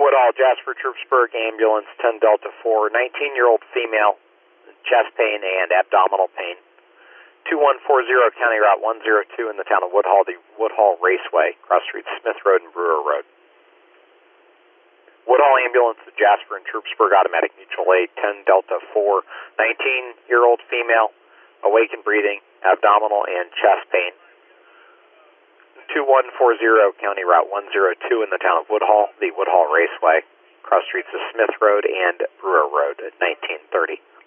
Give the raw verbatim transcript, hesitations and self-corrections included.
Woodhall, Jasper Troopsburg Ambulance, ten Delta four, nineteen-year-old female, chest pain and abdominal pain. two one four zero, County Route one oh two in the town of Woodhall, the Woodhall Raceway, cross streets Smith Road and Brewer Road. Woodhall Ambulance to Jasper and Troopsburg Automatic Mutual Aid, ten Delta four, nineteen-year-old female, awake and breathing, abdominal and chest pain. two one four zero, County Route one oh two in the town of Woodhall, the Woodhall Raceway, cross streets of Smith Road and Brewer Road at nineteen thirty.